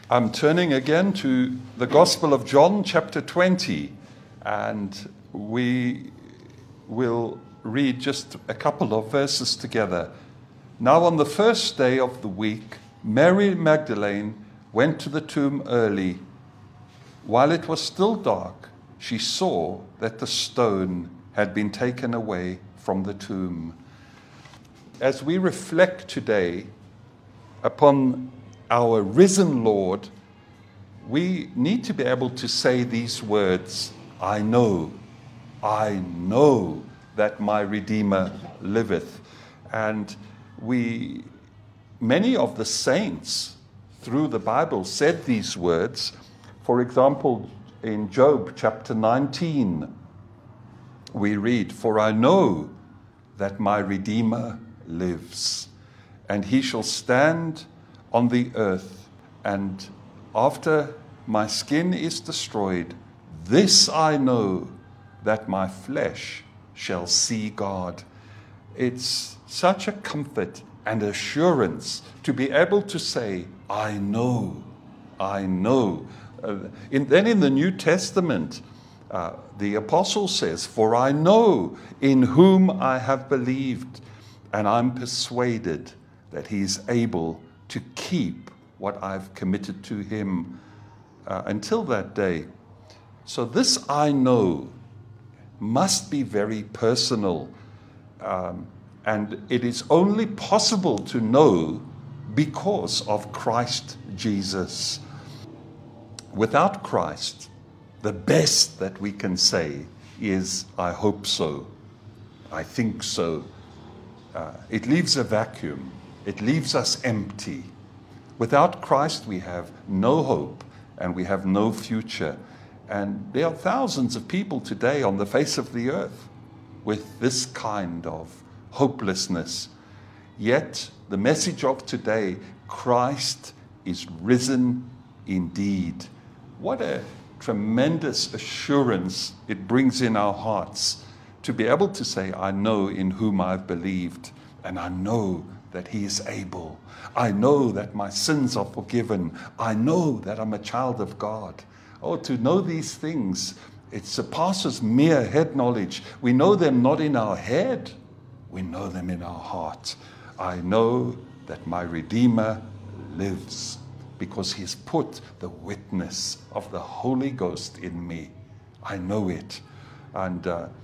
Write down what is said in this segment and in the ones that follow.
I'm turning again to the Gospel of John, chapter 20, and we will read just a couple of verses together. Now, on the first day of the week, Mary Magdalene went to the tomb early. While it was still dark, she saw that the stone had been taken away from the tomb. As we reflect today upon our risen Lord, we need to be able to say these words, I know that my Redeemer liveth. And many of the saints through the Bible said these words. For example, in Job chapter 19, we read, For I know that my Redeemer lives, and he shall stand on the earth, and after my skin is destroyed, this I know, that my flesh shall see God. It's such a comfort and assurance to be able to say, I know. Then in the New Testament, the apostle says, For I know in whom I have believed, and I'm persuaded that he is able to keep what I've committed to him until that day. So this I know must be very personal, and it is only possible to know because of Christ Jesus. Without Christ, the best that we can say is, I hope so, I think so. It leaves a vacuum. It leaves us empty. Without Christ, we have no hope and we have no future. And there are thousands of people today on the face of the earth with this kind of hopelessness. Yet, the message of today, Christ is risen indeed. What a tremendous assurance it brings in our hearts to be able to say, I know in whom I've believed, and I know that he is able. I know that my sins are forgiven. I know that I'm a child of God. Oh, to know these things, it surpasses mere head knowledge. We know them not in our head, we know them in our heart. I know that my Redeemer lives because he's put the witness of the Holy Ghost in me. I know it. And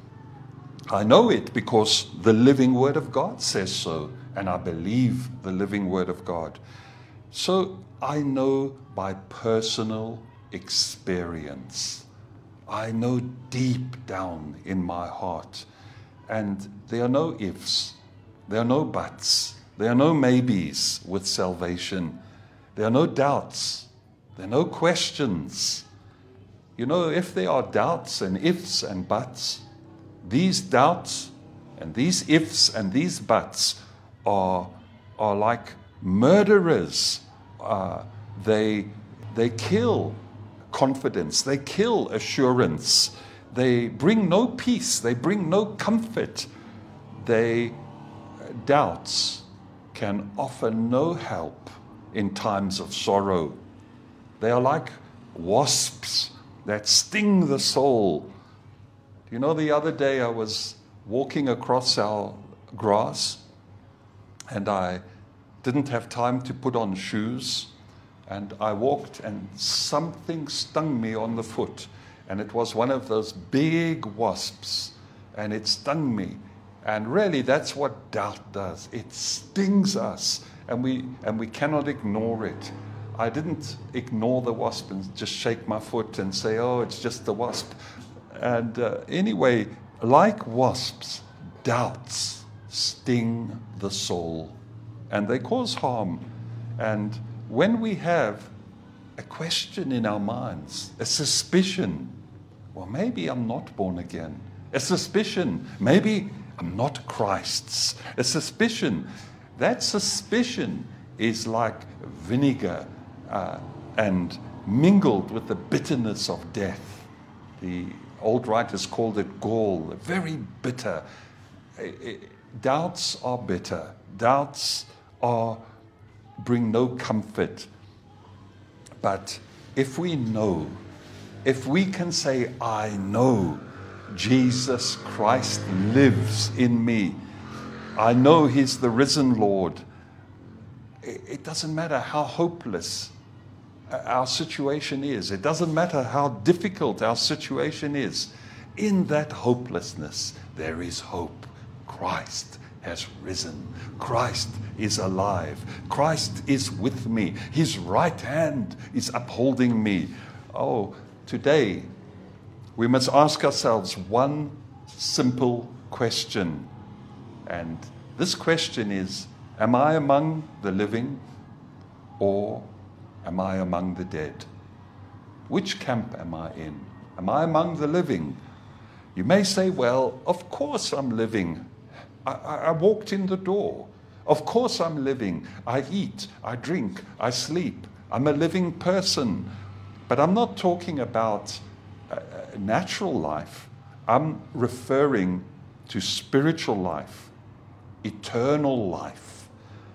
I know it because the living Word of God says so. And I believe the living Word of God. So I know by personal experience. I know deep down in my heart. And there are no ifs. There are no buts. There are no maybes with salvation. There are no doubts. There are no questions. You know, if there are doubts and ifs and buts, these doubts and these ifs and these buts are like murderers. They kill confidence. They kill assurance. They bring no peace. They bring no comfort. Doubts can offer no help in times of sorrow. They are like wasps that sting the soul. You know, the other day I was walking across our grass, and I didn't have time to put on shoes, and I walked and something stung me on the foot, and it was one of those big wasps, and it stung me. And really that's what doubt does. It stings us, and we cannot ignore it. I didn't ignore the wasp and just shake my foot and say, oh, it's just the wasp. And anyway, like wasps, doubts sting the soul, and they cause harm. And when we have a question in our minds, a suspicion, well, maybe I'm not born again. A suspicion, maybe I'm not Christ's. A suspicion, that suspicion is like vinegar and mingled with the bitterness of death. The old writers called it gall, very bitter. Doubts are bitter. Doubts bring no comfort. But if we know, if we can say, I know Jesus Christ lives in me, I know He's the risen Lord, it doesn't matter how hopeless our situation is. It doesn't matter how difficult our situation is. In that hopelessness, there is hope. Christ has risen. Christ is alive. Christ is with me. His right hand is upholding me. Oh, today we must ask ourselves one simple question. And this question is, am I among the living or am I among the dead? Which camp am I in? Am I among the living? You may say, well, of course I'm living. I walked in the door. Of course I'm living. I eat, I drink, I sleep. I'm a living person. But I'm not talking about natural life. I'm referring to spiritual life, eternal life.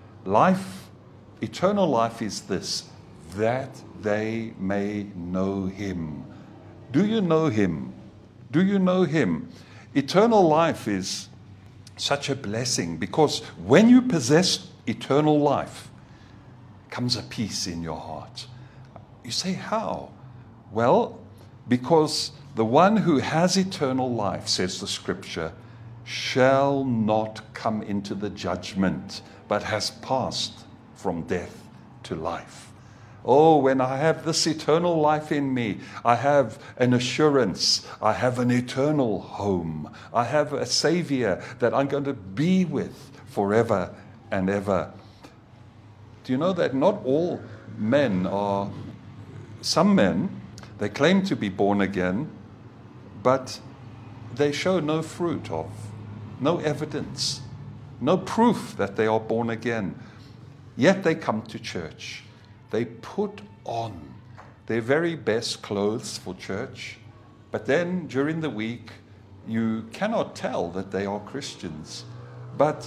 Eternal life is this, that they may know Him. Do you know Him? Do you know Him? Eternal life is such a blessing because when you possess eternal life, comes a peace in your heart. You say, how? Well, because the one who has eternal life, says the Scripture, shall not come into the judgment, but has passed from death to life. Oh, when I have this eternal life in me, I have an assurance. I have an eternal home. I have a Savior that I'm going to be with forever and ever. Do you know that not all men are, some men, they claim to be born again, but they show no fruit of, no evidence, no proof that they are born again. Yet they come to church. They put on their very best clothes for church, but then during the week, you cannot tell that they are Christians. But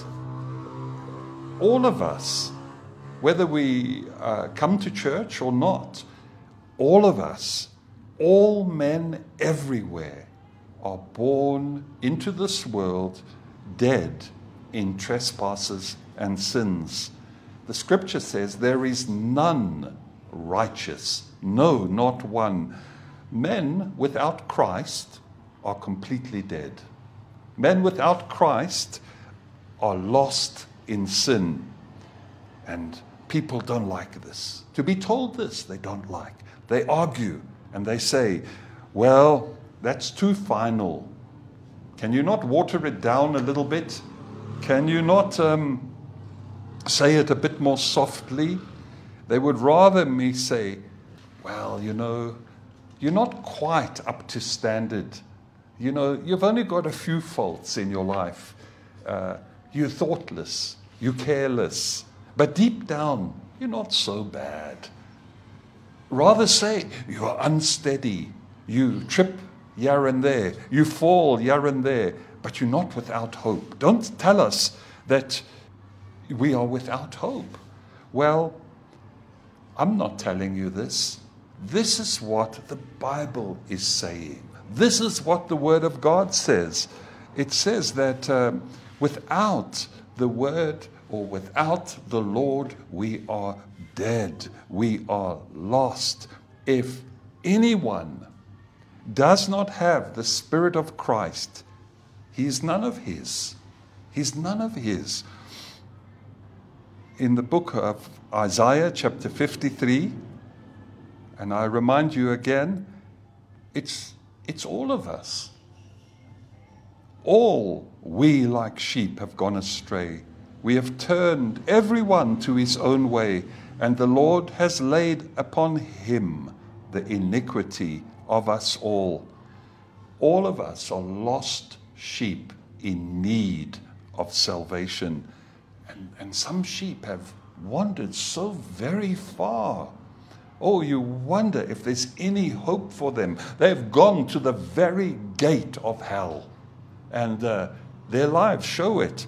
all of us, whether we come to church or not, all of us, all men everywhere, are born into this world dead in trespasses and sins. The Scripture says there is none righteous, no, not one. Men without Christ are completely dead. Men without Christ are lost in sin. And people don't like this. To be told this, they don't like. They argue and they say, well, that's too final. Can you not water it down a little bit? Can you not say it a bit more softly? They would rather me say, well, you know, you're not quite up to standard. You know, you've only got a few faults in your life. You're thoughtless, you're careless, but deep down, you're not so bad. Rather say, you are unsteady, you trip here and there, you fall here and there, but you're not without hope. Don't tell us that we are without hope. Well, I'm not telling you this. This is what the Bible is saying. This is what the Word of God says. It says that without the Word or without the Lord, we are dead. We are lost. If anyone does not have the Spirit of Christ, he is none of His. He's none of His. In the book of Isaiah, chapter 53, and I remind you again, it's all of us. All we like sheep have gone astray. We have turned everyone to his own way, and the Lord has laid upon Him the iniquity of us all. All of us are lost sheep in need of salvation. And some sheep have wandered so very far. Oh, you wonder if there's any hope for them. They've gone to the very gate of hell. And their lives show it.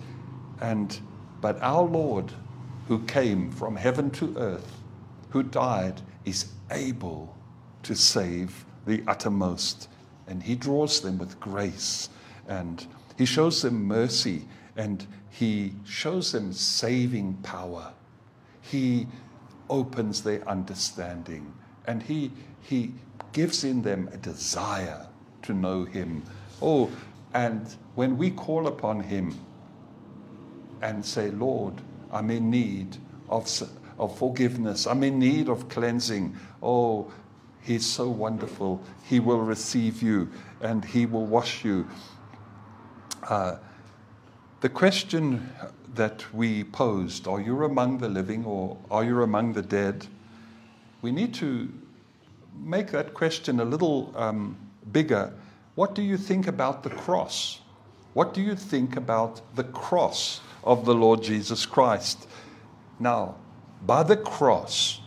But our Lord, who came from heaven to earth, who died is able to save the uttermost. And he draws them with grace, and he shows them mercy, and he shows them saving power. He opens their understanding, and he gives in them a desire to know him. Oh, and when we call upon him and say, Lord, I'm in need of forgiveness, I'm in need of cleansing, oh, he's so wonderful. He will receive you, and he will wash you. The question that we posed, are you among the living or are you among the dead? We need to make that question a little bigger. What do you think about the cross? What do you think about the cross of the Lord Jesus Christ? Now, by the cross,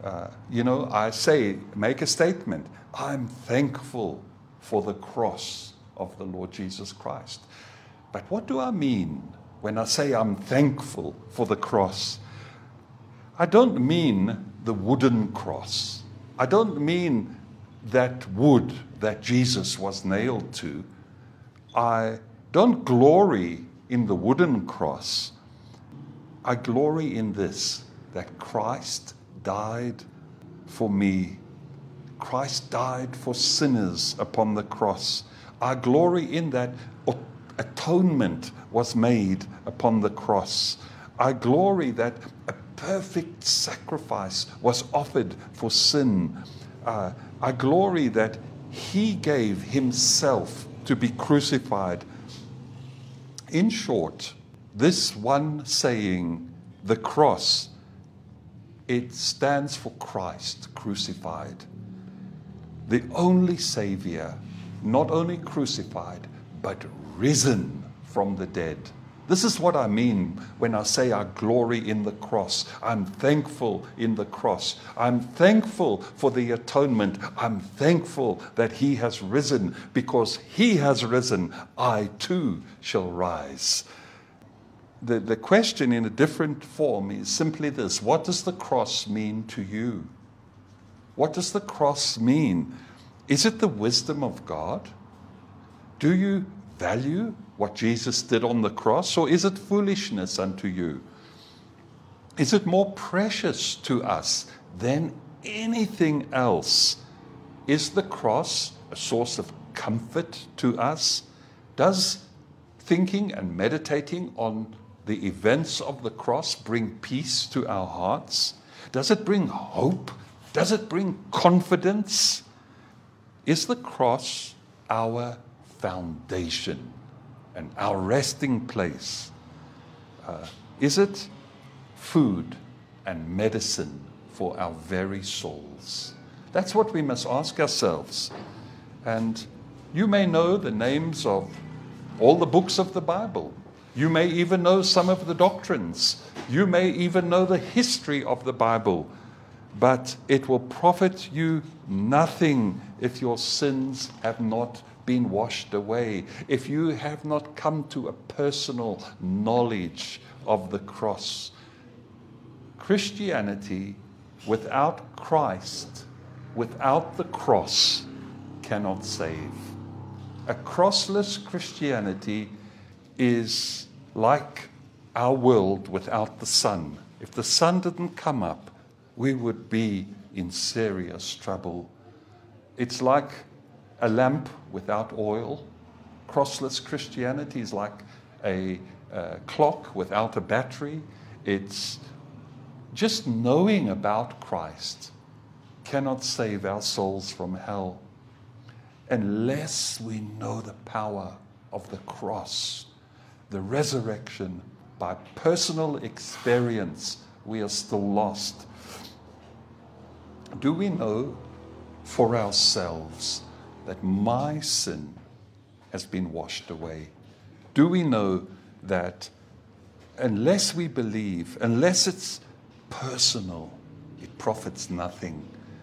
I make a statement. I'm thankful for the cross of the Lord Jesus Christ. But what do I mean when I say I'm thankful for the cross? I don't mean the wooden cross. I don't mean that wood that Jesus was nailed to. I don't glory in the wooden cross. I glory in this, that Christ died for me. Christ died for sinners upon the cross. I glory in that atonement was made upon the cross. I glory that a perfect sacrifice was offered for sin. I glory that he gave himself to be crucified. In short, this one saying, the cross, it stands for Christ crucified. The only Savior, not only crucified, but risen from the dead. This is what I mean when I say I glory in the cross. I'm thankful in the cross. I'm thankful for the atonement. I'm thankful that he has risen. Because he has risen, I too shall rise. The question in a different form is simply this: what does the cross mean to you? What does the cross mean? Is it the wisdom of God? Do you value what Jesus did on the cross, or is it foolishness unto you? Is it more precious to us than anything else? Is the cross a source of comfort to us? Does thinking and meditating on the events of the cross bring peace to our hearts? Does it bring hope? Does it bring confidence? Is the cross our foundation and our resting place? Is it food and medicine for our very souls? That's what we must ask ourselves. And you may know the names of all the books of the Bible. You may even know some of the doctrines. You may even know the history of the Bible. But it will profit you nothing if your sins have not been washed away, if you have not come to a personal knowledge of the cross. Christianity without Christ, without the cross, cannot save. A crossless Christianity is like our world without the sun. If the sun didn't come up, we would be in serious trouble. It's like a lamp without oil. Crossless Christianity is like a clock without a battery. It's just knowing about Christ cannot save our souls from hell unless we know the power of the cross, the resurrection. By personal experience, we are still lost. Do we know for ourselves that my sin has been washed away? Do we know that unless we believe, unless it's personal, it profits nothing?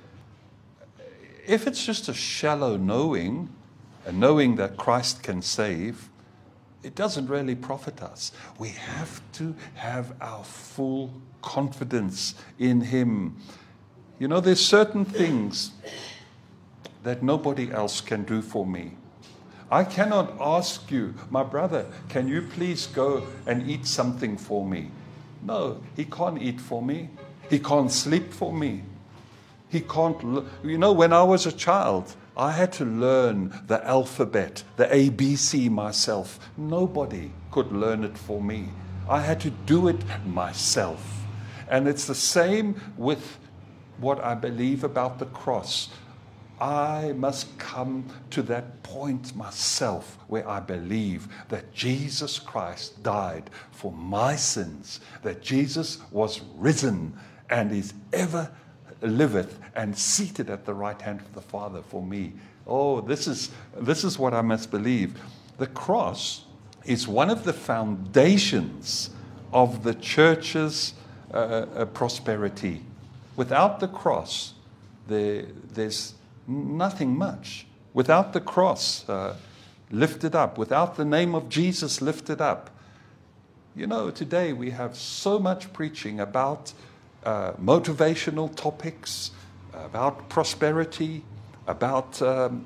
If it's just a shallow knowing, a knowing that Christ can save, it doesn't really profit us. We have to have our full confidence in him. You know, there's certain things that nobody else can do for me. I cannot ask you, my brother, can you please go and eat something for me? No, he can't eat for me. He can't sleep for me. He can't, you know, when I was a child, I had to learn the alphabet, the ABC myself. Nobody could learn it for me. I had to do it myself. And it's the same with what I believe about the cross. I must come to that point myself where I believe that Jesus Christ died for my sins, that Jesus was risen and is ever liveth and seated at the right hand of the Father for me. Oh, this is what I must believe. The cross is one of the foundations of the church's prosperity. Without the cross, there's nothing much. Without the cross lifted up, without the name of Jesus lifted up. You know, today we have so much preaching about motivational topics, about prosperity, about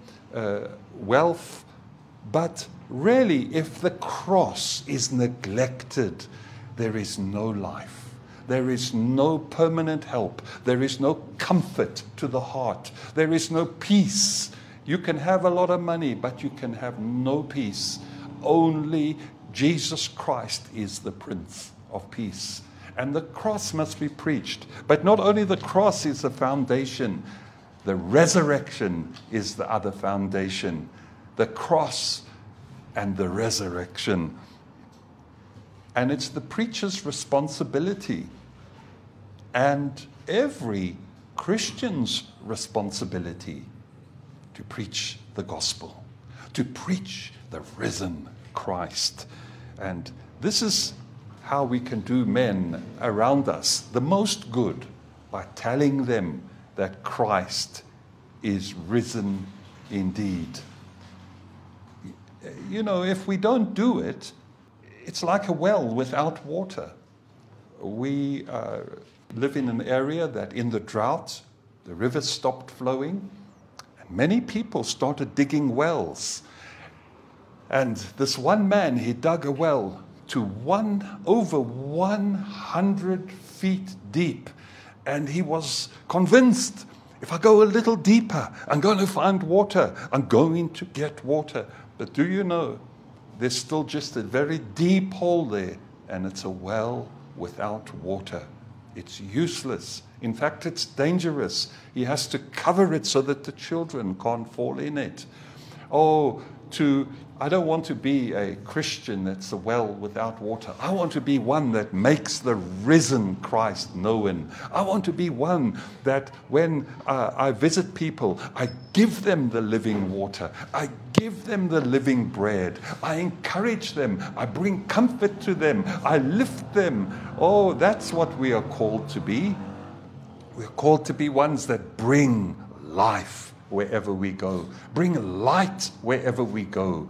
wealth. But really, if the cross is neglected, there is no life. There is no permanent help. There is no comfort to the heart. There is no peace. You can have a lot of money, but you can have no peace. Only Jesus Christ is the Prince of Peace. And the cross must be preached. But not only the cross is the foundation, the resurrection is the other foundation. The cross and the resurrection. And it's the preacher's responsibility and every Christian's responsibility to preach the gospel, to preach the risen Christ. And this is how we can do men around us the most good, by telling them that Christ is risen indeed. You know, if we don't do it, it's like a well without water. We live in an area that in the drought, the rivers stopped flowing, and many people started digging wells. And this one man, he dug a well to over 100 feet deep. And he was convinced, if I go a little deeper, I'm going to find water. I'm going to get water. But do you know, there's still just a very deep hole there, and it's a well without water. It's useless. In fact, it's dangerous. He has to cover it so that the children can't fall in it. I don't want to be a Christian that's a well without water. I want to be one that makes the risen Christ known. I want to be one that when I visit people, I give them the living water. I give them the living bread. I encourage them. I bring comfort to them. I lift them. Oh, that's what we are called to be. We're called to be ones that bring life wherever we go. Bring light wherever we go.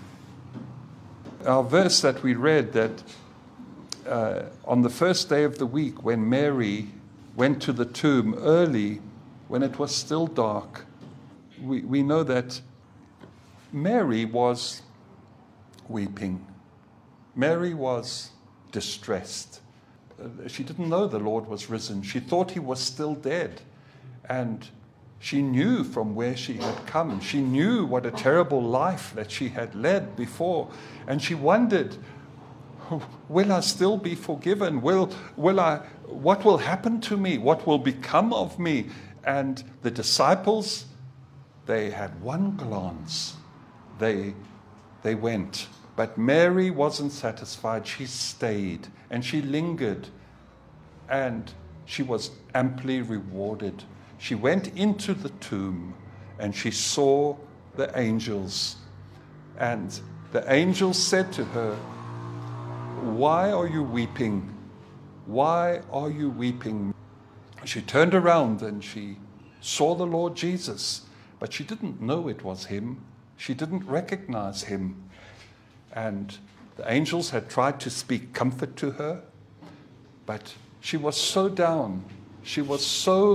Our verse that we read, that on the first day of the week, when Mary went to the tomb early, when it was still dark, we know that Mary was weeping. Mary was distressed. She didn't know the Lord was risen. She thought he was still dead. And she knew from where she had come. She knew what a terrible life that she had led before. And she wondered, will I still be forgiven? What will happen to me? What will become of me? And the disciples, they had one glance. They went. But Mary wasn't satisfied. She stayed and she lingered. And she was amply rewarded. She went into the tomb and she saw the angels. And the angels said to her, "Why are you weeping? Why are you weeping?" She turned around and she saw the Lord Jesus, but she didn't know it was him. She didn't recognize him. And the angels had tried to speak comfort to her, but she was so down. She was so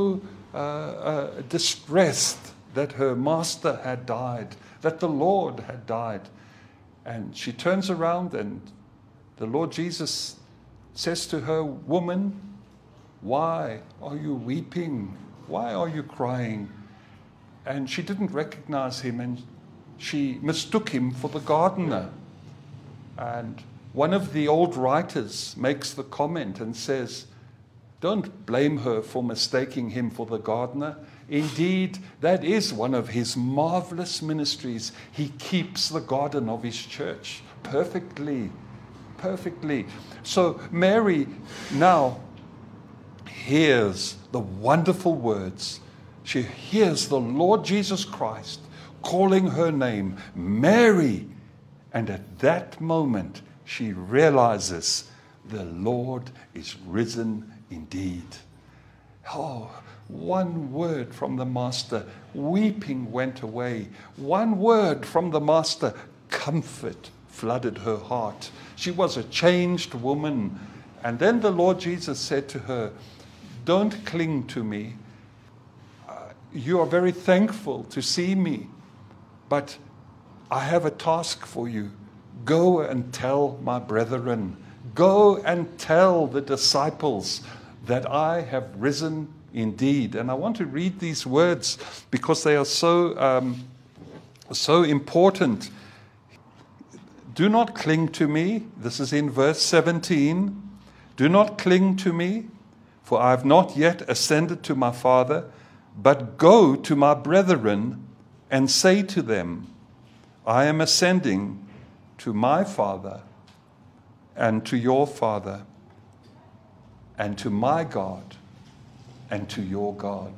distressed that her master had died, that the Lord had died. And she turns around and the Lord Jesus says to her, "Woman, why are you weeping? Why are you crying?" And she didn't recognize him, and she mistook him for the gardener. And one of the old writers makes the comment and says, "Don't blame her for mistaking him for the gardener. Indeed, that is one of his marvelous ministries. He keeps the garden of his church perfectly, perfectly." So Mary now hears the wonderful words. She hears the Lord Jesus Christ calling her name, Mary. And at that moment, she realizes the Lord is risen indeed. Oh, one word from the Master, weeping went away. One word from the Master, comfort flooded her heart. She was a changed woman. And then the Lord Jesus said to her, "Don't cling to me. You are very thankful to see me, but I have a task for you. Go and tell my brethren. Go and tell the disciples that I have risen indeed." And I want to read these words because they are so important. "Do not cling to me." This is in verse 17. "Do not cling to me, for I have not yet ascended to my Father, but go to my brethren and say to them, I am ascending to my Father and to your Father, and to my God and to your God."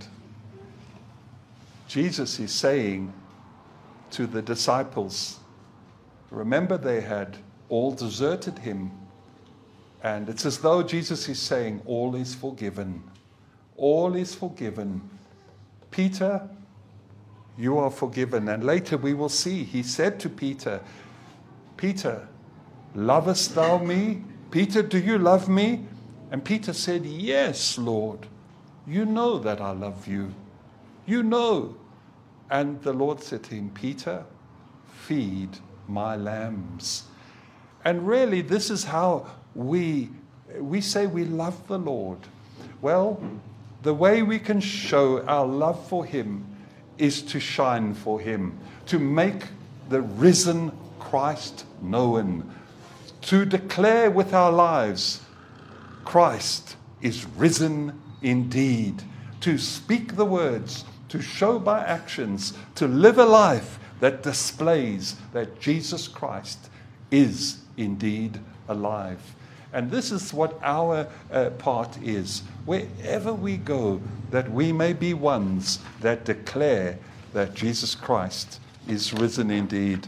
Jesus is saying to the disciples, remember, they had all deserted him. And it's as though Jesus is saying, all is forgiven. All is forgiven. Peter, you are forgiven. And later we will see, he said to Peter, "Peter, lovest thou me? Peter, do you love me?" And Peter said, "Yes, Lord. You know that I love you. You know." And the Lord said to him, "Peter, feed my lambs." And really, this is how we say we love the Lord. Well, the way we can show our love for him is to shine for him, to make the risen Christ known, to declare with our lives, Christ is risen indeed, to speak the words, to show by actions, to live a life that displays that Jesus Christ is indeed alive. And this is what our part is. Wherever we go, that we may be ones that declare that Jesus Christ is risen indeed.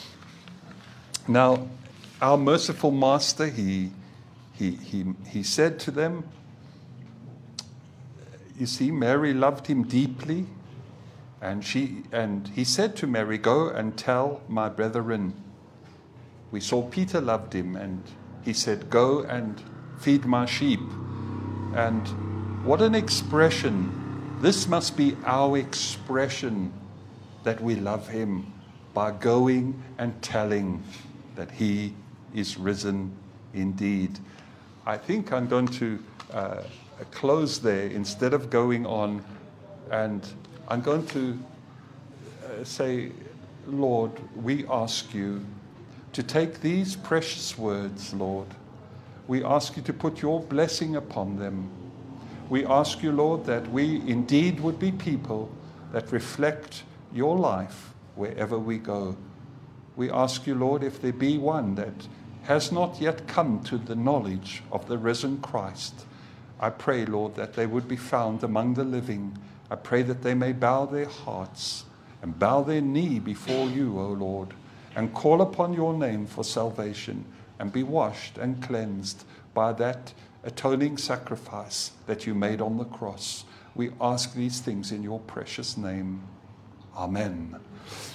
Now, our merciful Master, he said to them, you see, Mary loved him deeply, and he said to Mary, "Go and tell my brethren." We saw Peter loved him, and he said, "Go and feed my sheep." And what an expression. This must be our expression that we love him, by going and telling that he is risen indeed. I think I'm going to close there instead of going on, and I'm going to say, Lord, we ask you to take these precious words, Lord. We ask you to put your blessing upon them. We ask you, Lord, that we indeed would be people that reflect your life wherever we go. We ask you, Lord, if there be one that has not yet come to the knowledge of the risen Christ, I pray, Lord, that they would be found among the living. I pray that they may bow their hearts and bow their knee before you, O Lord, and call upon your name for salvation, and be washed and cleansed by that atoning sacrifice that you made on the cross. We ask these things in your precious name. Amen.